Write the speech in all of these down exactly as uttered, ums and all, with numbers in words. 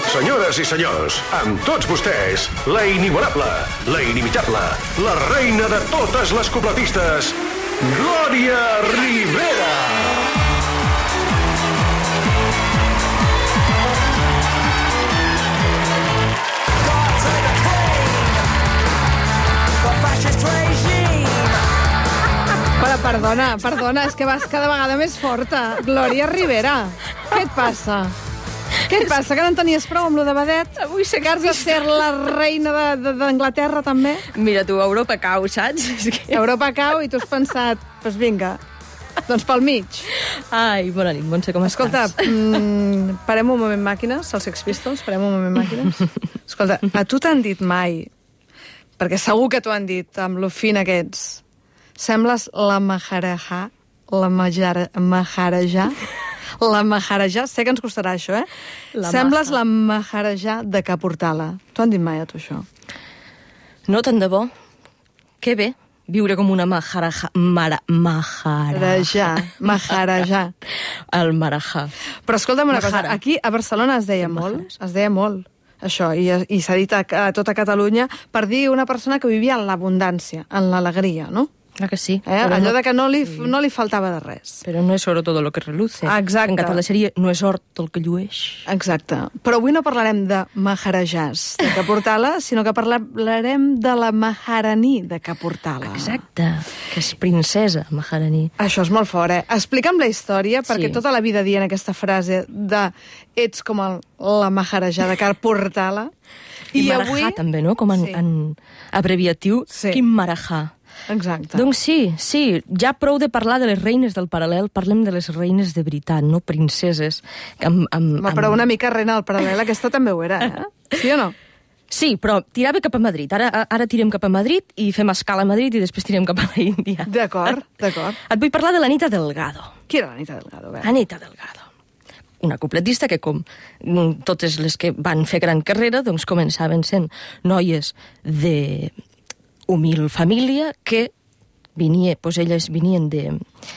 Senyores i senyors, amb tots vostès, la inigualable, la inimitable, la reina de totes les cupletistes, Glòria Rivera! Però perdona, perdona, és que vas cada vegada més forta. Glòria Rivera, què et passa? Què et passa, que no en tenies prou amb lo de Badet? Avui sé que has de ser la reina d'Anglaterra, també? Mira tu, Europa cau, saps? És que... Europa cau i tu has pensat, doncs pues vinga, doncs pel mig. Ai, bona nit, Montse, com Escolta, estàs? Mm, parem un moment màquines, els Sex Pistols, parem un moment màquines. Escolta, a tu t'han dit mai, perquè segur que t'ho han dit, amb lo fina que ets, sembles la Maharajà, la Maharajà, la Maharajà, sé que ens costarà això, eh? La Sembles maja. la Maharajà de Caportala. T'ho han dit mai a tu, això? No, tant de bo. Que bé, viure com una Maharajà. Mara, Maharajà. Maharajà. El Marajà. Però escolta'm una Mahara. cosa, aquí a Barcelona es deia molt, es deia molt, això, i, i s'ha dit a, a tota Catalunya per dir una persona que vivia en l'abundància, en l'alegria, no? Clar que sí. Eh? Allò no... de que no li, no li faltava de res. Però no és oro todo lo que reluce. Exacte. En català seria no és or tot el que llueix. Exacte. Però avui no parlarem de Maharajàs de Caportala, sinó que parlarem de la Maharani de Caportala. Exacte, que és princesa Maharani. Això és molt fort, eh? Explica'm la història, perquè Sí. tota la vida dient aquesta frase de ets com el, la Maharajà de Caportala. I, I Marajà avui... també, no? Com en, Sí. en abreviatiu. Sí. Quin Marajà. Exacte. Doncs sí, sí, ja prou de parlar de les reines del paral·lel, parlem de les reines de veritat, no princeses. Amb, amb, Ma, però una mica reina del paral·lel, aquesta també ho era, eh? Sí o no? Sí, però tirava cap a Madrid. Ara, ara tirem cap a Madrid i fem escala a Madrid i després tirem cap a la Índia. D'acord, d'acord. Et vull parlar de l'Anita Delgado. Qui era l'Anita Delgado? Bé? Anita Delgado. Una cupletista que, com totes les que van fer gran carrera, doncs començaven sent noies de humil família que venia, doncs elles venien de,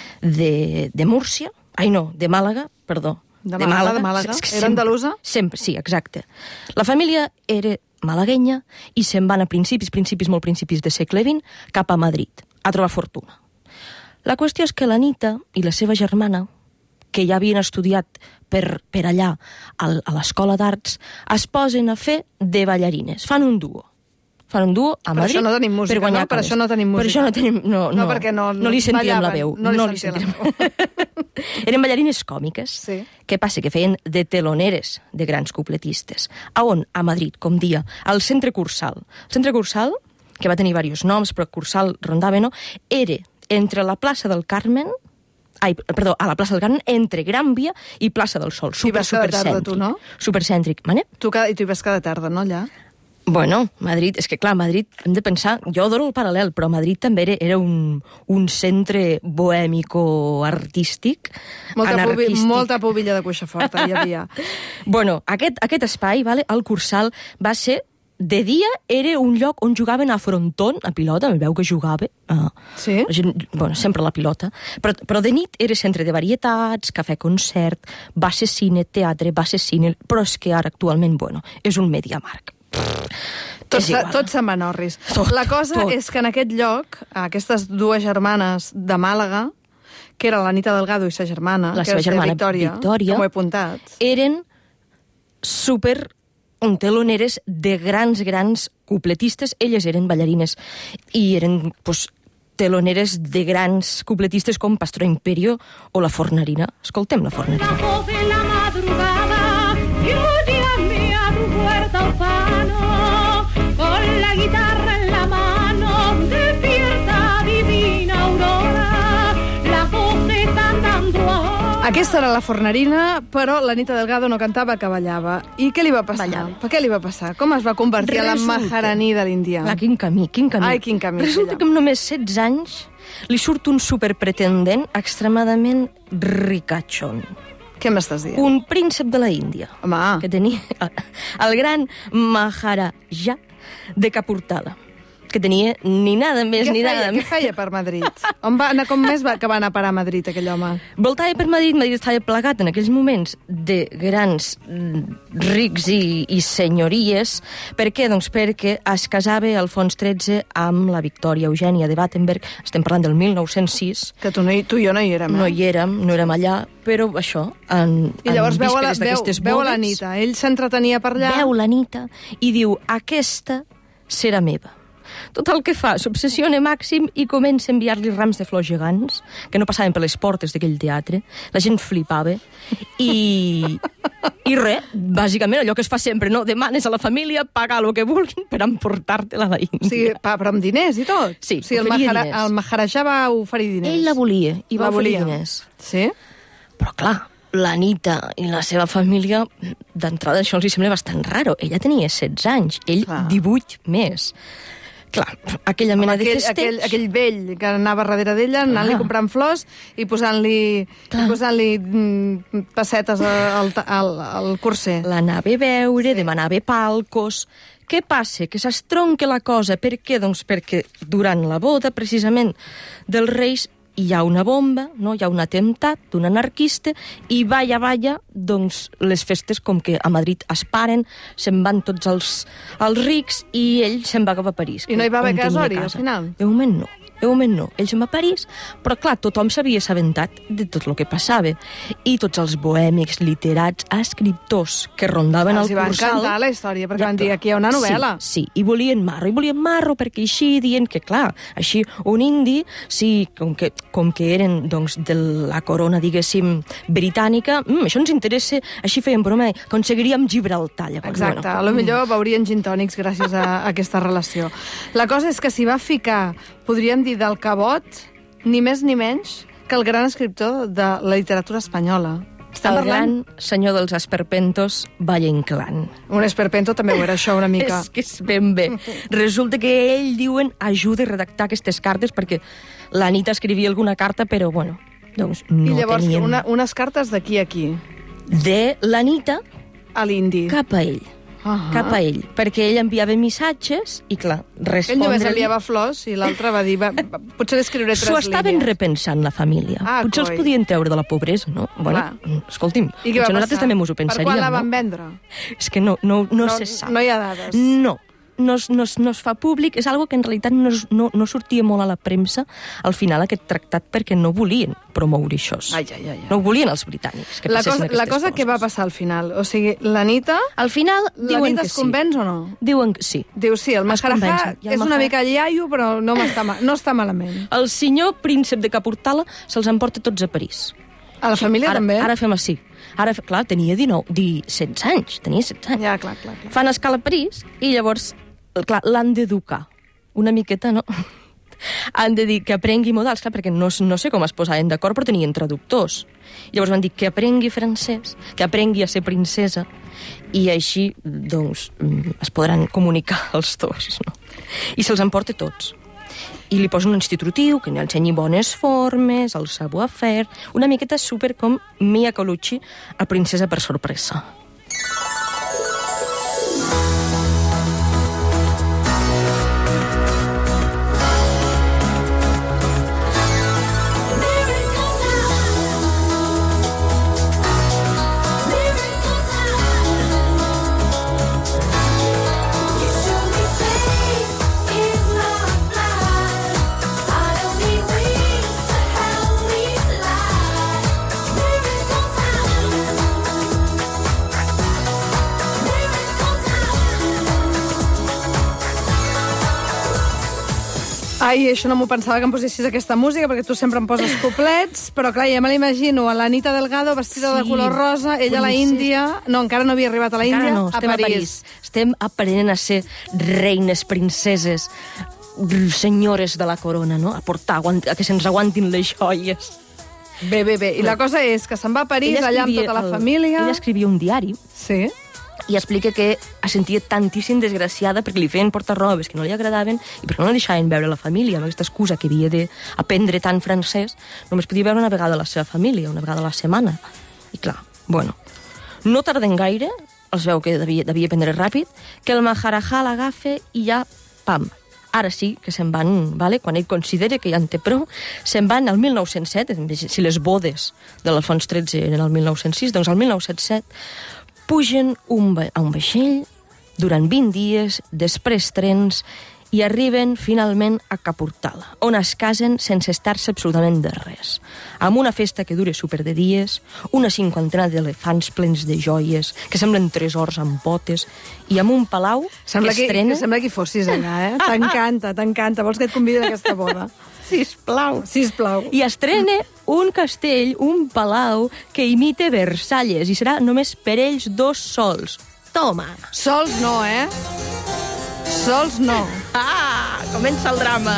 de, de Múrcia, ai no, de Màlaga, perdó. De Màlaga, de Màlaga? És que Era andalusa? Sempre, sí, exacte. La família era malaguenya i se'n van a principis, principis, molt principis de segle vint, cap a Madrid, a trobar fortuna. La qüestió és que l'Anita i la seva germana, que ja havien estudiat per, per allà al, a l'Escola d'Arts, es posen a fer de ballarines, fan un duo. Fan un duo a Per Madrid això no tenim música, per guanyar no? Per calés. això no tenim música. Per això no tenim... No, no, No, perquè no- no li sentíem la ballaven, veu. no li li sentia la sentíem. Eren ballarines còmiques. Sí. Què passa? Que feien de teloneres de grans cupletistes. A on? A Madrid, com dia. Al Centre Cursal. El Centre Cursal, que va tenir diversos noms, però Cursal rondava, no? Era entre la plaça del Carmen... Ai, perdó, a la plaça del Carmen, entre Gran Via i plaça del Sol. Hi Super, vas cada tarda, tu, no? Supercèntric. Mane? Tu cada, I tu hi vas cada tarda, no, allà? Bueno, Madrid, és que clar, Madrid, hem de pensar, jo adoro el paral·lel, però Madrid també era, era un, un centre bohèmico-artístic, Molta, pubi, anarquístic. molta pubilla de cuixa forta hi havia. Bueno, aquest, aquest espai, vale, el Cursal, va ser de dia era un lloc on jugaven a frontón, a pilota, veu que jugava. Uh, Sí? la gent, bueno, sempre la pilota. Però, però de nit era centre de varietats, cafè-concert, va ser cine, teatre, va ser cine, però és que ara actualment, bueno, és un MediaMarkt. Tots, És igual. tots se'n van orris. Tot, La cosa tot. és que en aquest lloc, aquestes dues germanes de Màlaga, que era l'Anita Delgado i sa germana, La que seva es deia germana, Victòria, Victòria, que m'ho he apuntat. eren super teloneres de grans, grans cupletistes. Elles eren ballarines i eren, pues, teloneres de grans cupletistes com Pastor Imperio o La Fornarina. Escoltem La Fornarina. La voz en la madrugada y oye a mí a tu puerta ufano con la guitarra en la mano despierta divina aurora las voces están dando ahora. Aquesta era la Fornarina, però l'Anita Delgado no cantava, que ballava. I què li va passar? Ballava. Per què li va passar? Com es va convertir a la Resulta- Maharani de l'Índia? Clar, quin camí, quin camí. Ai, quin camí, Resulta ella. que amb només setze anys li surt un superpretendent extremadament ricachón. Què m'estàs dient? Un príncep de la Índia. Home, Que tenia el gran Maharajà de Caportala. que tenia ni nada més Què ni feia, nada què més. feia per Madrid? On va anar, com més va, que va anar a parar a Madrid, aquell home? Voltava per Madrid, Madrid estava plagat en aquells moments de grans mm, rics i, i senyories. Per què? Doncs perquè es casava Alfons tretze amb la Victòria Eugènia de Battenberg. Estem parlant del mil nou-cents sis. Que tu, no hi, tu i jo no hi érem, No eh? hi érem, no érem allà, però això, en, I llavors en veu, a la, vísperes veu, d'aquestes veu a bodes, l'Anita. Ell s'entretenia per allà. veu l'Anita i diu, aquesta serà meva. Tot el que fa, s'obsessiona màxim i comença a enviar-li rams de flors gegants, que no passaven per les portes d'aquell teatre. La gent flipava. I, i res, bàsicament, allò que es fa sempre, no? Demanes a la família pagar el que vulguin per emportar-te-la a la Índia. O sigui, pa, però amb diners i tot. Sí, o sigui, el, oferia Mahara, diners. el Maharajà va oferir diners. Ell la volia i va La oferir volia. diners. Sí? Però clar, l'Anita i la seva família, d'entrada això els hi sembla bastant raro. Ella tenia setze anys, ell Clar. divuit més. Clar, aquella mena aquell, de festeig... aquell, aquell vell que anava darrere d'ella, anant-li Ah. comprant flors i posant-li Clar. posant mm, pessetes al, al, al curser. L'anava a veure, sí. demanava palcos... Què passa? Que s'estronca la cosa. Per què? Doncs perquè durant la boda, precisament, dels Reis, hi ha una bomba, no? Hi ha un atemptat d'un anarquista i vaya, vaya, doncs les festes com que a Madrid es paren, se'n van tots els, els rics i ell se'n va cap a París. I no hi va haver on tenia casori, al casa. final? De moment no. De moment no. Ell se'n va a París, però clar, tothom s'havia assabentat de tot el que passava. I tots els bohèmics, literats, escriptors que rondaven Els el hi va Cursal... encantar la història, perquè van dir, aquí hi ha una novel·la. Sí, sí, i volien marro, i volien marro perquè així dient que, clar, així un indi, sí, com que, com que eren doncs, de la corona, diguéssim, britànica, mm, això ens interessa, així feien broma, aconseguiríem Gibraltar, llavors. Exacte, bueno, a lo millor beurien gin tònics gràcies a, a aquesta relació. La cosa és que s'hi va ficar, podríem dir, del cabot, ni més ni menys que el gran escriptor de la literatura espanyola. Estem el parlant... gran senyor dels esperpentos, Valle Inclán. Un esperpento també ho era això una mica. És que és ben bé. Resulta que ell, diuen, ajuda a redactar aquestes cartes perquè l'Anita escrivia alguna carta, però, bueno, doncs no I llavors, tenien... una, unes cartes d'aquí a aquí, De l'Anita a l'indi. cap a ell. Ah. Cap a ell, perquè ell enviava missatges i, clar, Ell només respondre-li... enviava flors i l'altre va dir, va, va, potser li escriuré tres S'ho estaven línies. repensant, la família. Ah, Potser els coi. podien treure de la pobresa, no? Bueno, Clar. escolti'm, I què va potser nosaltres passar? també mos ho Per pensaríem, quan la no? van vendre? És que no, no, no, No- se sap. no hi ha dades. No, no, es- no, es- no es fa públic, és algo que en realitat no, es- no, no sortia molt a la premsa al final aquest tractat perquè no volien promoure això. Ai, ai, ai, ai. No ho volien els britànics, que La passessin cosa, la aquestes cosa que va coses. passar al final, o sigui, l'Anita, Al final diuen l'Anita que es sí. convenç o no? Diuen que sí. Diu, sí, el Es Maharajà convencen. I el és una Maharajà- mica iaio, però no, està, ma- no està malament. El senyor príncep de Capurtala se'ls emporta tots a París. A la família ara, també? Ara fem així. Ara, clar, tenia dinou, setze anys, tenia setze anys. Ja, clar, clar, clar. Fan escala a París i llavors, clar, l'han d'educar. Una miqueta, no? Han de dir que aprengui modals, clar, perquè no, no sé com es posaven d'acord, però tenien traductors. Llavors van dir que aprengui francès, que aprengui a ser princesa, i així, doncs, mm, es podran comunicar els dos, no? I se'ls emporta tots. I li posa un institutiu que li ensenyi bones formes, el savoir-faire, una miqueta super com Mia Colucci a Princesa per sorpresa. Ai, això no m'ho pensava que em posessis aquesta música, perquè tu sempre em poses coplets, però clar, ja me l'imagino, a l'Anita Delgado vestida Sí, de color rosa, ella a la princesa. Índia... No, encara no havia arribat a la Índia, Encara no, a estem París. a París. Estem aprenent a ser reines, princeses, senyores de la corona, no? A portar, a que se'ns aguantin les joies. Bé, bé, bé. I la cosa és que se'n va a París, allà amb tota la el- família... Ella escrivia un diari Sí. i explica que es sentia tantíssim desgraciada perquè li feien portar robes que no li agradaven i perquè no la deixaven veure la família, amb aquesta excusa que havia d'aprendre tant francès, només podia veure una vegada la seva família, una vegada a la setmana. I clar, bueno, no tarden gaire, els veu que devia, devia aprendre ràpid, que el Maharajà l'agafa i ja, pam, ara sí que se'n van, vale? Quan ell considera que ja en té prou, se'n van al mil nou-cents set, si les bodes de l'Alfons tretze eren el mil nou-cents sis, doncs al mil nou-cents set pugen un, a un vaixell durant vint dies, després trens, i arriben finalment a Capurtala, on es casen sense estar-se absolutament de res, amb una festa que dura super de dies, una cinquantena d'elefants plens de joies, que semblen tresors amb potes, i amb un palau Sembla que estrena... Que, sembla que hi fossis allà, eh? T'encanta, t'encanta. Vols que et convidi a aquesta boda? Sisplau. Sisplau. I estrena un castell, un palau, que imita Versalles, i serà només per ells dos sols. Toma! Sols no, eh? Sols no. Ah, comença el drama.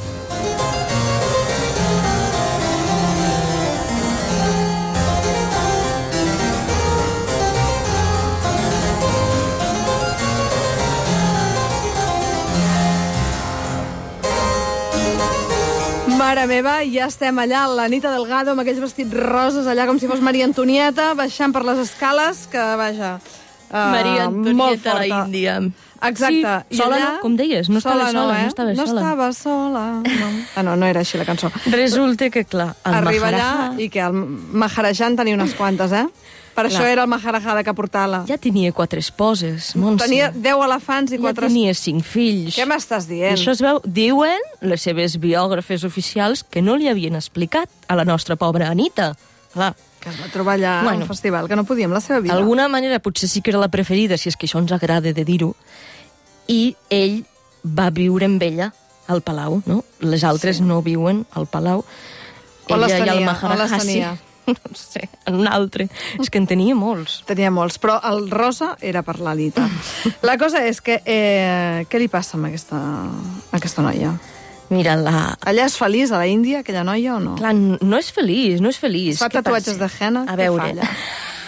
Mare meva, ja estem allà, l'Anita Delgado, amb aquells vestits roses, allà com si fos Maria Antonieta, baixant per les escales, que, vaja... Uh, Maria molt Antonieta a forta. la Índia. Exacte. Sí, sola, allà, no? Com deies, no estava sola, no, eh? no estava no sola. estava sola. No. Ah, no, no era així la cançó. Resulta que, clar, el Arriba Maharajà... allà i que el Maharajà en tenia unes quantes, eh? Per Clar. això era el Maharajà de Capurtala. Ja tenia quatre esposes, Montse. Tenia deu elefants i Ja quatre... tenia cinc fills. Què m'estàs I dient? això es veu, diuen les seves biògrafes oficials que no li havien explicat a la nostra pobra Anita. Clar, Que es va trobar allà bueno, Bueno. a un festival, que no podia amb la seva vida. d'alguna manera potser sí que era la preferida, si és que això ens agrada de dir-ho, i ell va viure amb ella al Palau, no? Les altres Sí. no viuen al Palau. On les Ella i el tenia? Maharajà, On les sí. tenia? No sé, en un altre. És que en tenia molts. Tenia molts, però el rosa era per l'Anita. La cosa és que... Eh, què li passa amb aquesta, aquesta noia? Mira, la... Allà és feliç, a la Índia, aquella noia, o no? Clar, no és feliç, no és feliç. Es fa Què tatuatges passa? de henna? A Què veure... fa allà?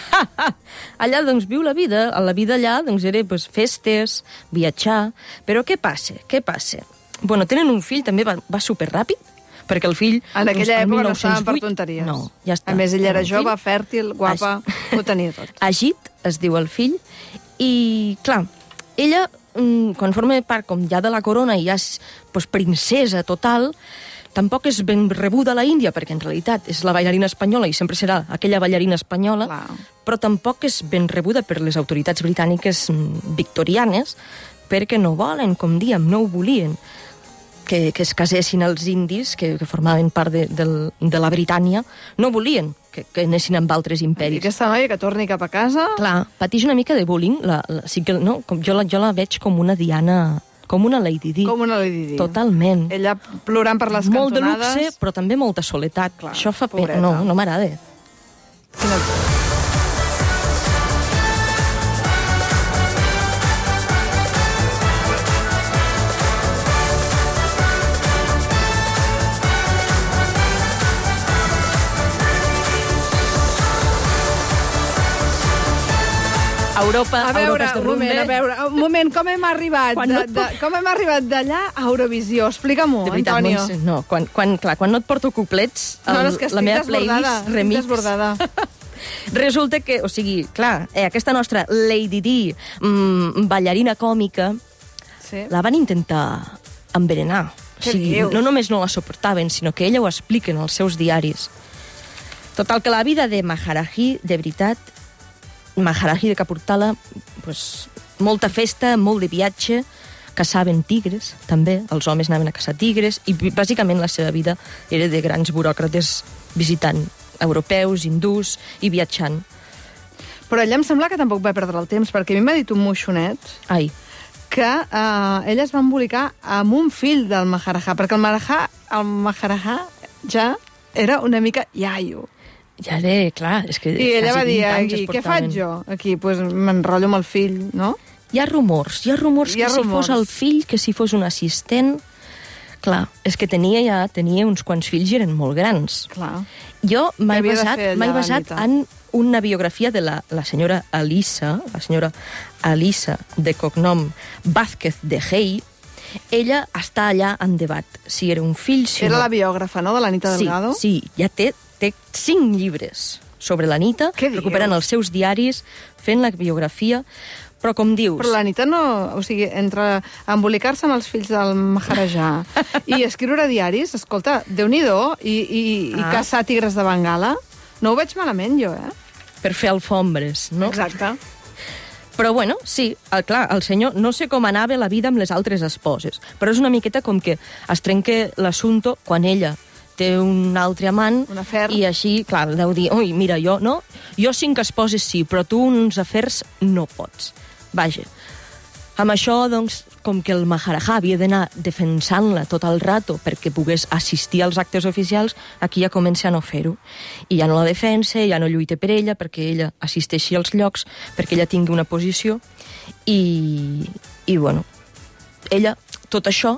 allà, doncs, viu la vida. A la vida allà, doncs, era pues, festes, viatjar... Però què passa? Què passa? Bueno, tenen un fill, també va, va superràpid, perquè el fill... En aquella doncs, el època no mil nou-cents estaven per vuit tonteries. No, ja està. A més, ella era El jove, fill- fèrtil, guapa, ho tenia tot. Agit, es diu el fill, i, clar, ella, mm, quan forma part com ja de la corona i ja és pues, princesa total, tampoc és ben rebuda a la Índia, perquè en realitat és la ballarina espanyola i sempre serà aquella ballarina espanyola, Clar. però tampoc és ben rebuda per les autoritats britàniques mm, victorianes, perquè no volen, com diem, no ho volien, que, que es casessin els indis, que, que formaven part de, del, de la Britània, no volien que, que anessin amb altres I imperis. aquesta noia que torni cap a casa... Clar, pateix una mica de bullying. La, la, sí que, no, com, jo, la, jo la veig com una Diana, com una Lady Di. Com una Lady Di. Totalment. Ella plorant per les Molt de cantonades... luxe, però també molta soledat. Clar, Això fa pena. pobreta. No, no m'agrada. Quina... Europa, A veure, Europa és de un moment, rumbe. a veure, un moment, com hem arribat Quan de, no et de, com hem arribat d'allà a Eurovisió? Explica-m'ho, De veritat, Antonio. Montse, no, quan, quan, clar, quan no et porto couplets, el, No, no, és que la estic meva desbordada, playlist estic remix... desbordada. Resulta que, o sigui, clar, eh, aquesta nostra Lady Di, mmm, ballarina còmica, Sí. la van intentar envenenar. O Què sigui, dius? no només no la suportaven, sinó que ella ho explica en els seus diaris. Total, que la vida de Maharají, de veritat, Maharají de Capurtala, pues, molta festa, molt de viatge, caçaven tigres, també, els homes anaven a caçar tigres, i bàsicament la seva vida era de grans buròcrates visitant europeus, hindús i viatjant. Però ella em sembla que tampoc va perdre el temps, perquè a mi m'ha dit un moixonet Ai, que eh, ella es va embolicar amb un fill del Maharajà, perquè el Maharajà, el Maharajà ja era una mica iaio. ja era, clar, és que... I ella quasi va dir, vint anys aquí, es què portaven. faig jo? Aquí, doncs pues, m'enrotllo amb el fill, no? Hi ha rumors, hi ha rumors Hi ha que si rumors. fos el fill, que si fos un assistent... Clar, és que tenia ja tenia uns quants fills i eren molt grans. Clar. Jo m'he havia de basat, fer allà, m'he basat l'Anita? en una biografia de la, la senyora Elisa, la senyora Elisa, de cognom Vázquez de Hey. Ella està allà en debat, si era un fill, si Era no. la biògrafa, no?, de l'Anita Sí, Delgado? sí, ja té, té cinc llibres sobre l'Anita, Què dius? recuperant els seus diaris, fent la biografia, Però com dius... Però l'Anita no... O sigui, entre embolicar-se amb els fills del Maharajà i escriure diaris, escolta, Déu-n'hi-do, i, i, i Ah. caçar tigres de Bengala, no ho veig malament, jo, eh? Per fer alfombres, no? Exacte. Però bueno, sí, el, clar, el senyor no sé com anava la vida amb les altres esposes, però és una miqueta com que es trenca l'assumpte quan ella té un altre amant Un afer. i així, clar, deu dir, ui, mira, jo no, jo cinc esposes sí, però tu uns afers no pots. Vaja, amb això, doncs, com que el Maharajà havia d'anar defensant-la tot el rato perquè pogués assistir als actes oficials, aquí ja comença a no fer-ho. I ja no la defensa, ja no lluita per ella, perquè ella assisteixi als llocs, perquè ella tingui una posició, i, i bueno, ella, tot això,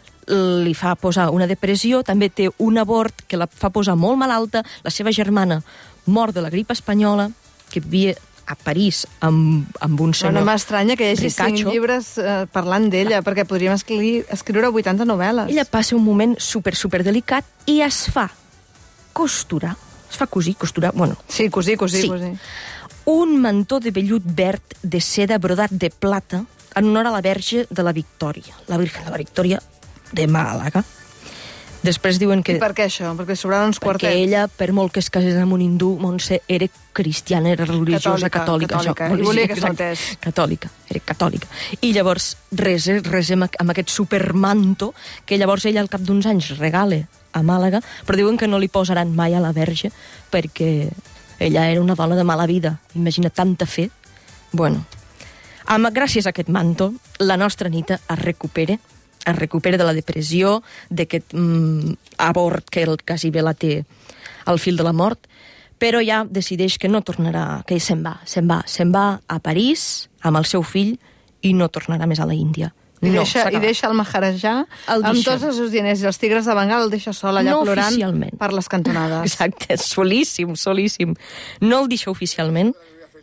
li fa posar una depressió, també té un abort que la fa posar molt malalta, la seva germana mor de la grip espanyola, que vivia a París amb, amb un Però senyor no m'estranya que hi hagi cinc ricacho. llibres eh, parlant d'ella, perquè podríem escri escriure vuitanta novel·les. Ella passa un moment super, super delicat i es fa costurar, es fa cosir, costurar, bueno, Sí, cosir, cosir, Sí. cosir. un mantó de vellut verd de seda brodat de plata en honor a la Verge de la Victòria, la Virgen de la Victòria de Màlaga. Després diuen que... I per què això? Perquè sobraven uns perquè quartets. ella, per molt que es casés amb un hindú, Montse era cristiana, era religiosa, Catòlica, catòlica. catòlica, això. i volia que exacte, s'entés. Catòlica, era catòlica. I llavors resa, resa amb, amb aquest supermanto que llavors ella al cap d'uns anys regala a Màlaga, però diuen que no li posaran mai a la Verge perquè ella era una dona de mala vida. Imagina tanta fe. Bueno, amb, gràcies a aquest manto, la nostra Anita es recupera, es recupera de la depressió, d'aquest mm, abort que el quasi bé la té al fil de la mort, però ja decideix que no tornarà, que se'n va, se'n va, se'n va a París amb el seu fill i no tornarà més a la Índia. I, No, deixa, s'ha I acabat. deixa el Maharajà El amb deixa. tots els seus diners i els tigres de Bengala el deixa sol allà No plorant oficialment. per les cantonades. Exacte, solíssim, solíssim. No el deixa oficialment,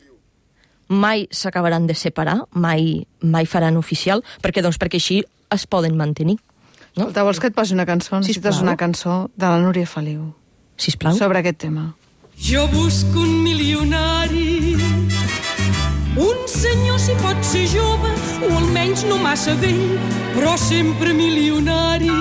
mai s'acabaran de separar, mai, mai faran oficial, perquè, doncs, perquè així es poden mantenir. No? Escolta, vols que et posi una cançó? Necessites Sisplau. una cançó de la Núria Feliu Sisplau. sobre aquest tema. Jo busco un milionari, un senyor si pot ser jove o almenys no massa vell, però sempre milionari.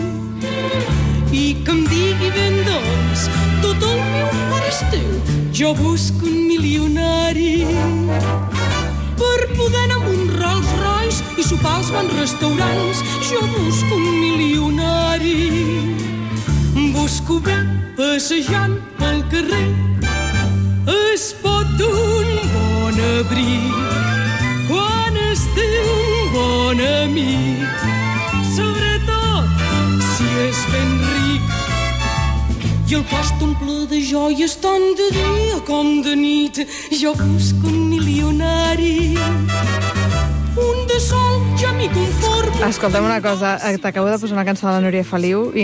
I que em digui ben doncs, tot el meu mar és teu. Jo busco un milionari per poder anar amb un Rolls Royce i sopar als bons restaurants. Jo busco un milionari. Busco bé passejant pel carrer, es pot d'un bon abric quan es té un bon amic, sobretot si és ben ric. I el cos t'omple de joies tant de dia com de nit. Jo busco un milionari, un de sol ja m'hi conformo. Escolta'm una cosa, eh, t'acabo de posar una cançó de la Núria Feliu i